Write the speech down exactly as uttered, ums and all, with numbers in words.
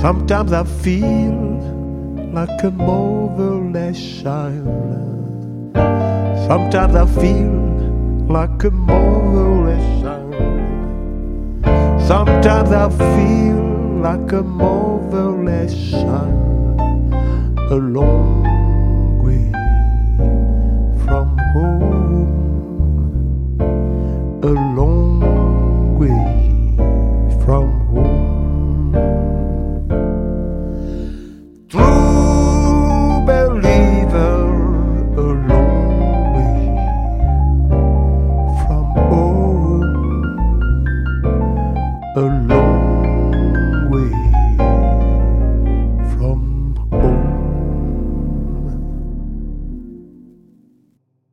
Sometimes I feel like a motherless child. Sometimes I feel like a motherless child. Sometimes I feel like a motherless child, a long way from home, a long way from home. True believer, a long way from home, a long